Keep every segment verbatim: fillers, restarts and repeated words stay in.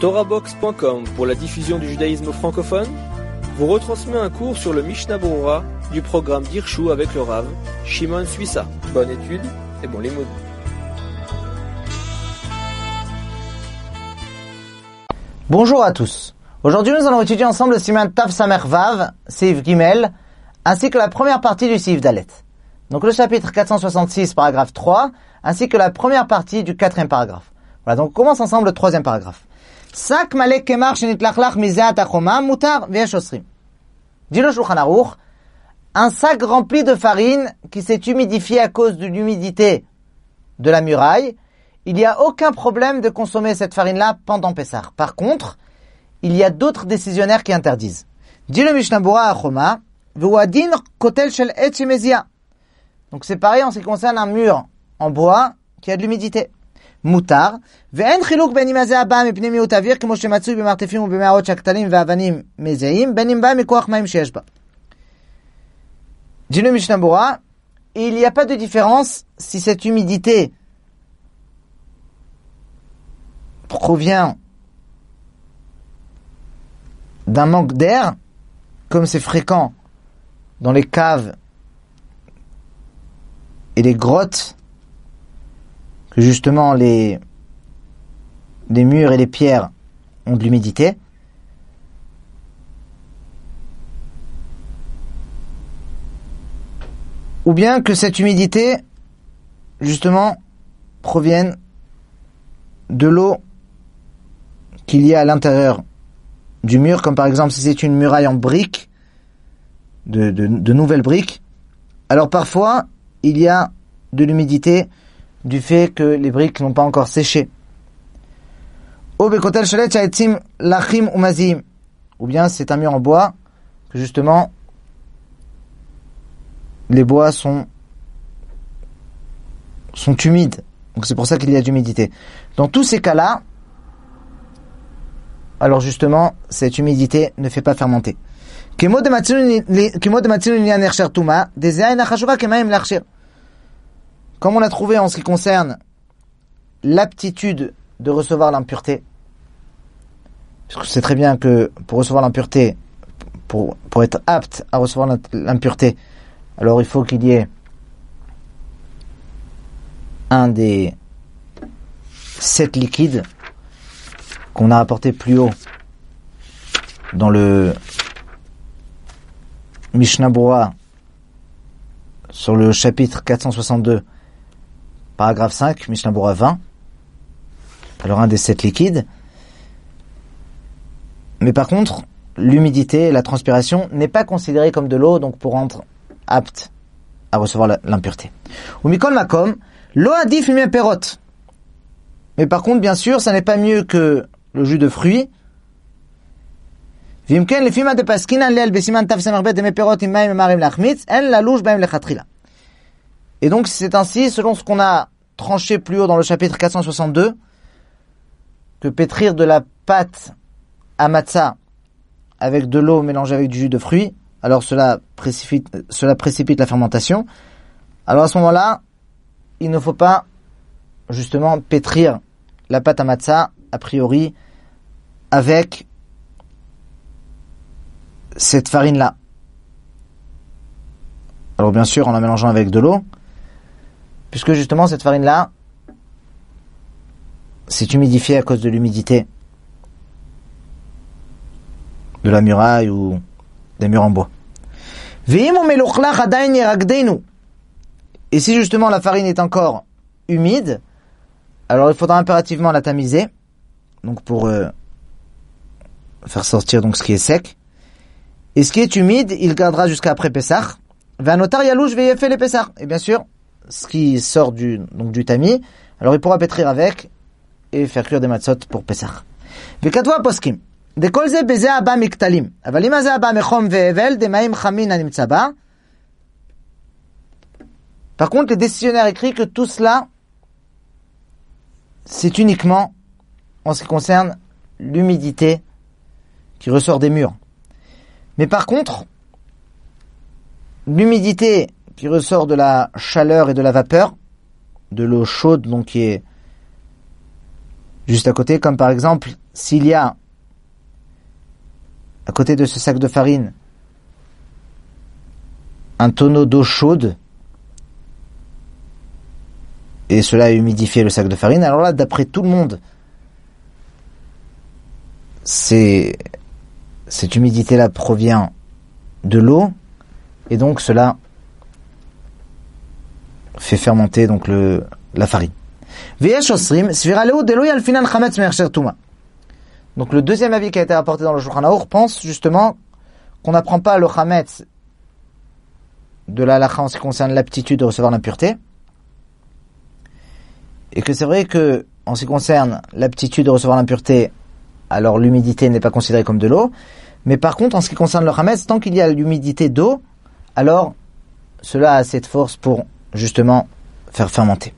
Torahbox point com pour la diffusion du judaïsme francophone vous retransmet un cours sur le Mishnah Berurah du programme d'Hirshu avec le Rav Shimon Suissa. Bonne étude et bon limoud. Bonjour à tous. Aujourd'hui, nous allons étudier ensemble le Siman Tav Samer Vav, Seif Gimel, ainsi que la première partie du Seif Dalet. Donc le chapitre quatre cent soixante-six, paragraphe trois, ainsi que la première partie du quatrième paragraphe. Voilà, donc on commence ensemble le troisième paragraphe. Sak malek kemar shenitlachlach mizeat achoma mutar v'yesh osrim. Dit le Shulchan Aruch, un sac rempli de farine qui s'est humidifié à cause de l'humidité de la muraille, il n'y a aucun problème de consommer cette farine-là pendant Pessah. Par contre, il y a d'autres décisionnaires qui interdisent. Dit le Mishnah Berurah à Choma, v'uadin kotel shel etz shemezia. Donc c'est pareil en ce qui concerne un mur en bois qui a de l'humidité. Mutar, ve'en chiluk ben imazeh haba mipnei miut avir kemo shematzui b'martefim u'b'me'arot shaktalim ve'avanim mezeim ben im ba mikoach ma'im sheyesh ba. Dit le Mishnah Berurah, il n'y a pas de différence si cette humidité provient d'un manque d'air, comme c'est fréquent dans les caves et les grottes, que justement les, les murs et les pierres ont de l'humidité. Ou bien que cette humidité, justement, provienne de l'eau qu'il y a à l'intérieur du mur, comme par exemple si c'est une muraille en briques, de, de, de nouvelles briques, alors parfois il y a de l'humidité du fait que les briques n'ont pas encore séché. Ou bien c'est un mur en bois que justement les bois sont sont humides, donc c'est pour ça qu'il y a de l'humidité. Dans tous ces cas-là, alors justement, cette humidité ne fait pas fermenter. Comme on l'a trouvé en ce qui concerne l'aptitude de recevoir l'impureté, parce que c'est très bien que pour recevoir l'impureté, pour, pour être apte à recevoir l'impureté, alors il faut qu'il y ait un des sept liquides qu'on a rapporté plus haut dans le Mishnah Berurah sur le chapitre quatre cent soixante-deux, paragraphe cinq, Mishnah Berurah vingt. Alors un des sept liquides. Mais par contre, l'humidité et la transpiration n'est pas considérée comme de l'eau, donc pour rendre apte à recevoir l'impureté. Ou mikol makom, lo adif mi perot. Mais par contre, bien sûr, ça n'est pas mieux que le jus de fruits. Et donc c'est ainsi, selon ce qu'on a tranché plus haut dans le chapitre quatre cent soixante-deux, que pétrir de la pâte à matzah avec de l'eau mélangée avec du jus de fruits, alors cela précipite, cela précipite la fermentation. Alors à ce moment-là, il ne faut pas justement pétrir la pâte à matzah a priori avec cette farine-là. Alors bien sûr en la mélangeant avec de l'eau, puisque justement cette farine-là s'est humidifiée à cause de l'humidité de la muraille ou des murs en bois. Et si justement la farine est encore humide, alors il faudra impérativement la tamiser, donc pour euh, faire sortir donc ce qui est sec. Et ce qui est humide, il gardera jusqu'à après Pessah. Vanotar yalouch veyefé les Pessah. Et bien sûr, ce qui sort du donc du tamis, alors il pourra pétrir avec et faire cuire des matzot pour Pessah. Vekatva poskim. De kol ze beze haba miktalim. Aval im ze haba mechom ve'evel de ma'im chamin animtza ba. Par contre, les décisionnaires écrivent que tout cela, c'est uniquement en ce qui concerne l'humidité qui ressort des murs. Mais par contre, l'humidité qui ressort de la chaleur et de la vapeur, de l'eau chaude, donc qui est juste à côté, comme par exemple, s'il y a, à côté de ce sac de farine, un tonneau d'eau chaude, et cela a humidifié le sac de farine, alors là, d'après tout le monde, c'est, cette humidité-là provient de l'eau, et donc cela fait fermenter donc le, la farine. Donc le deuxième avis qui a été rapporté dans le Shulchan Aruch pense justement qu'on n'apprend pas le chametz de la halakha en ce qui concerne l'aptitude de recevoir l'impureté, et que c'est vrai que en ce qui concerne l'aptitude de recevoir l'impureté, alors l'humidité n'est pas considérée comme de l'eau, mais par contre en ce qui concerne le chametz, tant qu'il y a l'humidité d'eau, alors cela a assez de force pour justement faire fermenter.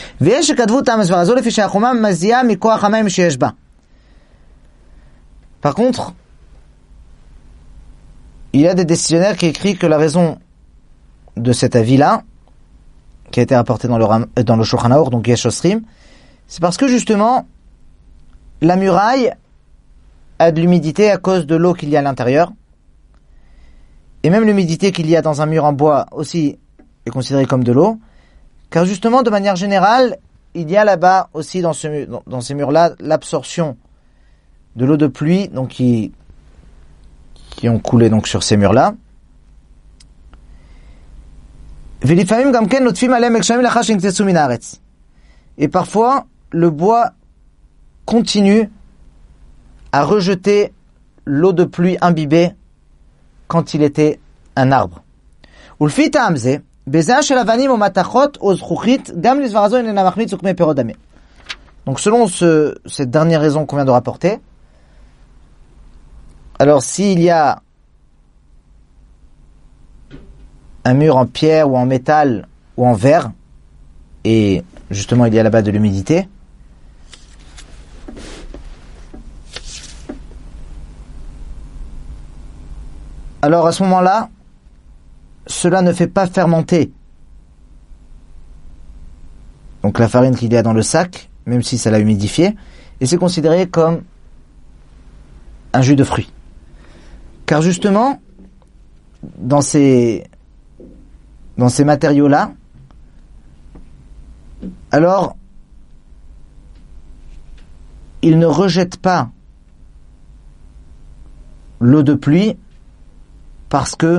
Par contre, il y a des décisionnaires qui écrivent que la raison de cet avis-là, qui a été rapporté dans le, dans le Shulchan Aruch, donc Yesh Osrim, c'est parce que justement, la muraille a de l'humidité à cause de l'eau qu'il y a à l'intérieur, et même l'humidité qu'il y a dans un mur en bois aussi est considérée comme de l'eau, car justement, de manière générale, il y a là-bas aussi dans, ce, dans, dans ces murs-là l'absorption de l'eau de pluie, donc qui, qui ont coulé donc sur ces murs-là. Et parfois, le bois continue à rejeter l'eau de pluie imbibée quand il était un arbre. Donc selon ce, cette dernière raison qu'on vient de rapporter, alors s'il y a un mur en pierre ou en métal ou en verre, et justement il y a là-bas de l'humidité, alors à ce moment-là, cela ne fait pas fermenter donc la farine qu'il y a dans le sac, même si ça l'a humidifié, et c'est considéré comme un jus de fruits. Car justement, dans ces, dans ces matériaux-là, alors, ils ne rejettent pas l'eau de pluie parce que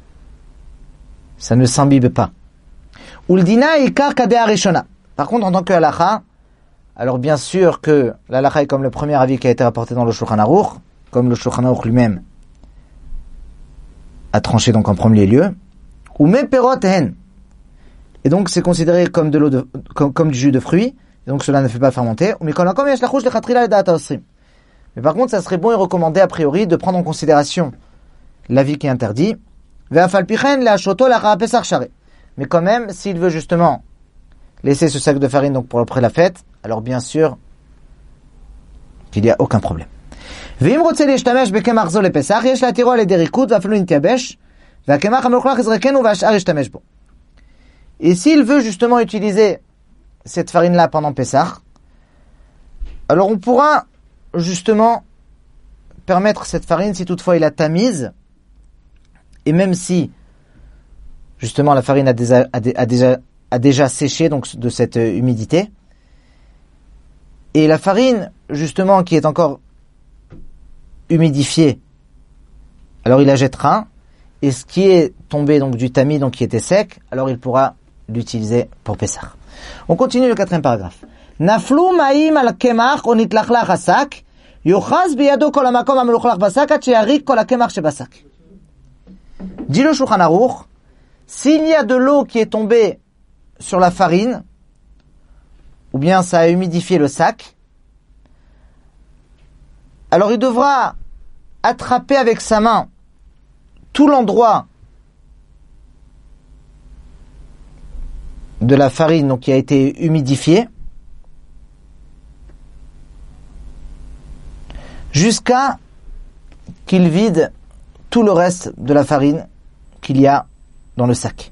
ça ne s'imbibe pas. Par contre, en tant que halakha, alors bien sûr que l'halakha est comme le premier avis qui a été rapporté dans le Shulchan Aruch, comme le Shulchan Aruch lui-même a tranché donc en premier lieu, ou même perot hen. Et donc c'est considéré comme de l'eau de, comme, comme du jus de fruits, et donc cela ne fait pas fermenter. Mais par contre, ça serait bon et recommandé a priori de prendre en considération l'avis qui est interdit. Mais quand même, s'il veut justement laisser ce sac de farine donc pour après la fête, alors bien sûr qu'il n'y a aucun problème. Et s'il veut justement utiliser cette farine-là pendant Pessah, alors on pourra justement permettre cette farine si toutefois il la tamise, et même si justement la farine a déjà, a déjà, a déjà séché donc de cette humidité, et la farine justement qui est encore humidifiée, alors il la jettera, et ce qui est tombé donc du tamis, donc qui était sec, alors il pourra l'utiliser pour Pessah. On continue le quatrième paragraphe. Naflu ma'im al kemach o nitlachlach hasak, yochaz biyado kol hamakom hamelochlach basak ad sheyarik kol hakemach shebasak. Dit le Shulchan Aruch, s'il y a de l'eau qui est tombée sur la farine, ou bien ça a humidifié le sac, alors il devra attraper avec sa main tout l'endroit de la farine donc, qui a été humidifié, jusqu'à qu'il vide tout le reste de la farine qu'il y a dans le sac.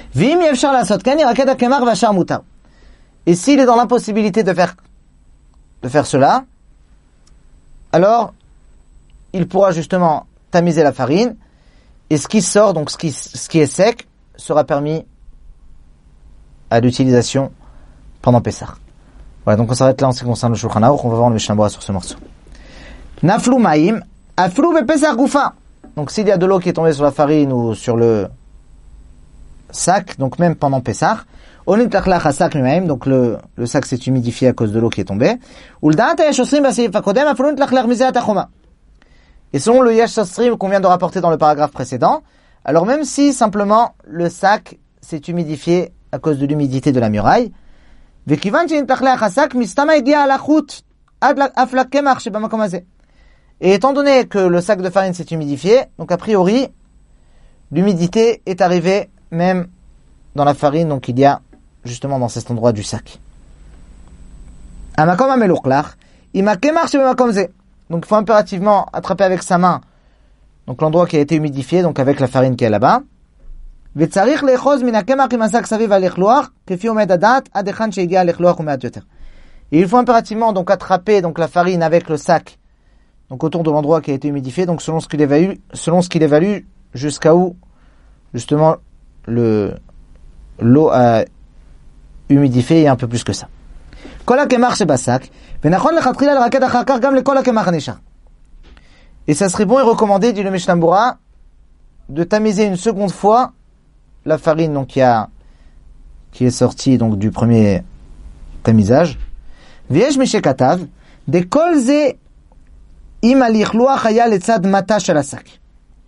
Et s'il est dans l'impossibilité de faire de faire cela, alors il pourra justement tamiser la farine, et ce qui sort, donc ce qui, ce qui est sec, sera permis à l'utilisation pendant Pessah. Voilà, donc on s'arrête là en ce qui concerne le Shulchan Aruch, on va voir le Mishnah Berurah sur ce morceau. Naflu ma'im, aflu bePessah gufa. Donc s'il y a de l'eau qui est tombée sur la farine ou sur le sac, donc même pendant Pessah, onit lachlach hasak mimaim, donc le, le sac s'est humidifié à cause de l'eau qui est tombée. Uldaat yesh osrim basif hakodem aflu lachlach mizat achoma. Et selon le yesh osrim qu'on vient de rapporter dans le paragraphe précédent, alors même si simplement le sac s'est humidifié à cause de l'humidité de la muraille, vekivan shenit lachlach hasak mistama egia alachut ad af lakemach shebamakom hazeh. Et étant donné que le sac de farine s'est humidifié, donc a priori, l'humidité est arrivée même dans la farine, donc il y a justement dans cet endroit du sac. Amakom amelukhlach, imakemach shebamakom hazeh. Donc il faut impérativement attraper avec sa main donc l'endroit qui a été humidifié, donc avec la farine qui est là-bas. Vetzarich lechoz min hakemach im hasak saviv halechlוח, kefi omed hadat ad echan shehigia halechlוח umeat yoter. Et il faut impérativement donc attraper donc la farine avec le sac, donc autour de l'endroit qui a été humidifié, donc selon ce qu'il évalue, selon ce qu'il évalue jusqu'à où justement le l'eau a humidifié et un peu plus que ça. Kol hakemach shebasak, venachon lechatchila leraked achar kach gam lekol hakemach hanishar. Et ça serait bon et recommandé, dit le Mishnah Berurah, de tamiser une seconde fois la farine donc qui a qui est sortie donc du premier tamisage. V'yesh mishekatav de kol ze im halichlוח haya letzad mata shel hasak.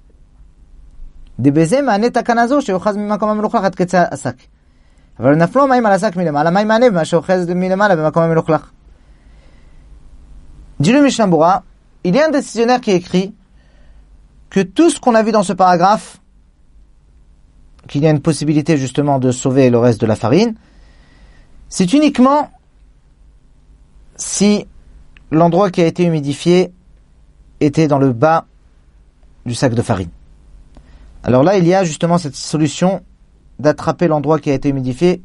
דבזה מענה תקנה זו שאוחז ממקום המלוכלך עד קצה השק. אבל נפלו מים על השק מלמעלה, מים מענה במה שאוחז מלמעלה במקום המלוכלך. Dit le Mishnah Berurah, il y a un décisionnaire qui écrit que tout ce qu'on a vu dans ce paragraphe, qu'il y a une possibilité justement de sauver le reste de la farine, c'est uniquement si l'endroit qui a été humidifié était dans le bas du sac de farine. Alors là, il y a justement cette solution d'attraper l'endroit qui a été humidifié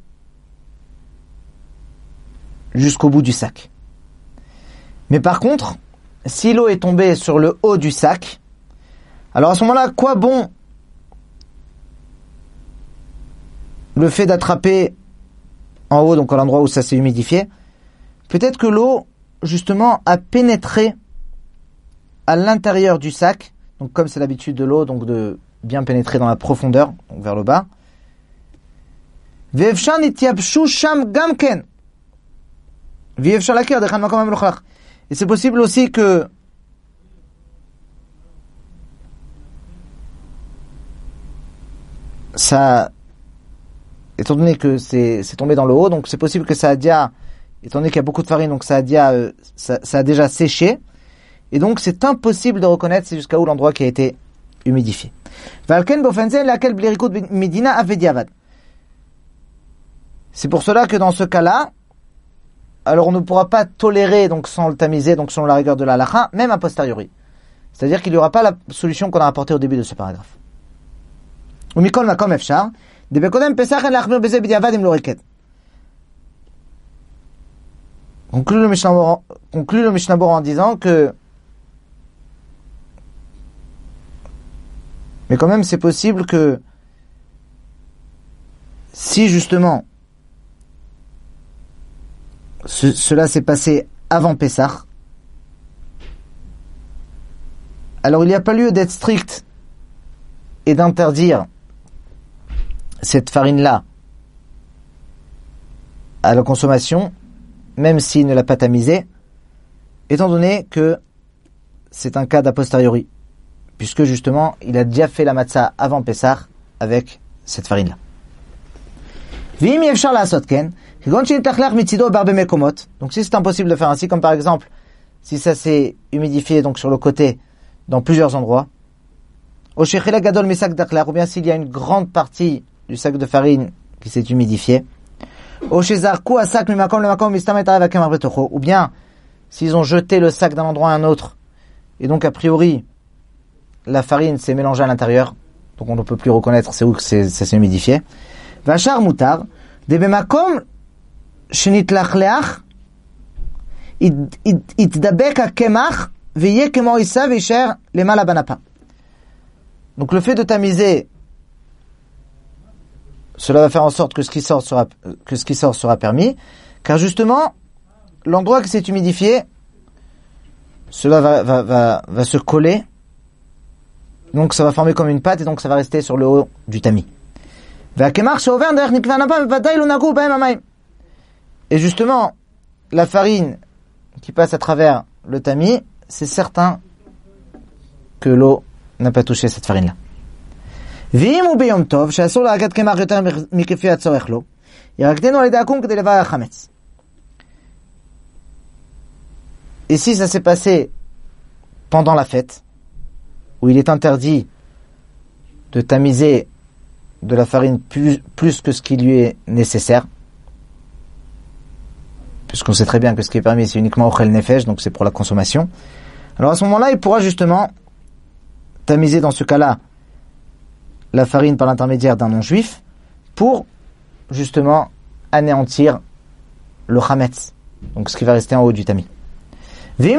jusqu'au bout du sac. Mais par contre, si l'eau est tombée sur le haut du sac, alors à ce moment-là, quoi bon le fait d'attraper en haut, donc à l'endroit où ça s'est humidifié? Peut-être que l'eau, justement, a pénétré à l'intérieur du sac, donc comme c'est l'habitude de l'eau, donc de bien pénétrer dans la profondeur, donc vers le bas. Ve'efshar nityabshu sham gamken. Ve'efshar lakir dechan makom hamlukhlach. Et c'est possible aussi que ça, étant donné que c'est, c'est tombé dans le haut, donc c'est possible que ça a déjà, étant donné qu'il y a beaucoup de farine, donc ça a déjà, euh, ça, ça a déjà séché, et donc c'est impossible de reconnaître c'est jusqu'à où l'endroit qui a été humidifié. C'est pour cela que dans ce cas-là, alors on ne pourra pas tolérer, donc sans le tamiser, donc selon la rigueur de la halakha, même a posteriori. C'est-à-dire qu'il n'y aura pas la solution qu'on a apportée au début de ce paragraphe. Conclut le Mishnah Berurah, conclut le Mishnah Berurah en disant que mais quand même c'est possible que si justement Ce, cela s'est passé avant Pessah, alors il n'y a pas lieu d'être strict et d'interdire cette farine-là à la consommation, même s'il ne l'a pas tamisée, étant donné que c'est un cas d'a posteriori, puisque justement il a déjà fait la matzah avant Pessah avec cette farine-là. V'im yefshar la'asot ken, donc si c'est impossible de faire ainsi, comme par exemple si ça s'est humidifié donc sur le côté dans plusieurs endroits, ou bien s'il y a une grande partie du sac de farine qui s'est humidifié, ou bien s'ils ont jeté le sac d'un endroit à un autre et donc a priori la farine s'est mélangée à l'intérieur, donc on ne peut plus reconnaître c'est où que c'est, ça s'est humidifié. Vachar mutar de bemakom shenit lachleach יתדבק הקמח ויהיה כמו עיסה ויישאר למעלה בנפה. Donc le fait de tamiser, cela va faire en sorte que ce qui sort sera, que ce qui sort sera permis, car justement, l'endroit qui s'est humidifié, cela va, va, va, va se coller, donc ça va former comme une pâte et donc ça va rester sur le haut du tamis. Et justement, la farine qui passe à travers le tamis, c'est certain que l'eau n'a pas touché cette farine-là. Et si ça s'est passé pendant la fête, où il est interdit de tamiser de la farine plus, plus que ce qui lui est nécessaire, puisqu'on sait très bien que ce qui est permis c'est uniquement ochel nefesh, donc c'est pour la consommation, alors à ce moment-là il pourra justement tamiser dans ce cas-là la farine par l'intermédiaire d'un non-juif pour justement anéantir le chametz, donc ce qui va rester en haut du tamis. Et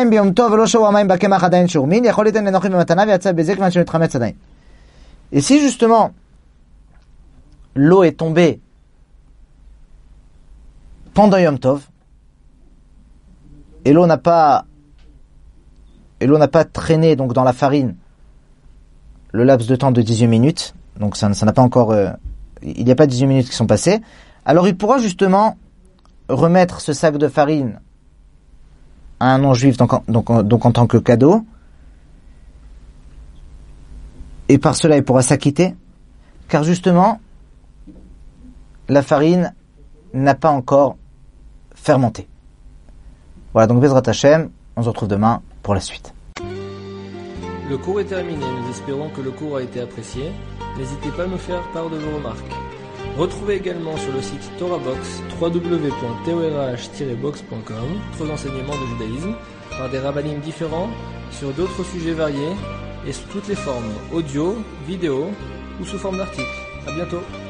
si justement l'eau est tombée pendant Yom Tov et l'eau n'a pas et l'eau n'a pas traîné donc dans la farine le laps de temps de dix-huit minutes, donc ça, ça n'a pas encore euh, il n'y a pas dix-huit minutes qui sont passées, alors il pourra justement remettre ce sac de farine à un non-juif donc, donc, donc en tant que cadeau, et par cela il pourra s'acquitter, car justement la farine n'a pas encore fermenté. Voilà, donc Bezrat Hashem, on se retrouve demain pour la suite. Le cours est terminé, nous espérons que le cours a été apprécié. N'hésitez pas à nous faire part de vos remarques. Retrouvez également sur le site TorahBox w w w point torah tiret box point com d'autres enseignements de judaïsme par des rabbinim différents sur d'autres sujets variés et sous toutes les formes, audio, vidéo ou sous forme d'articles. À bientôt.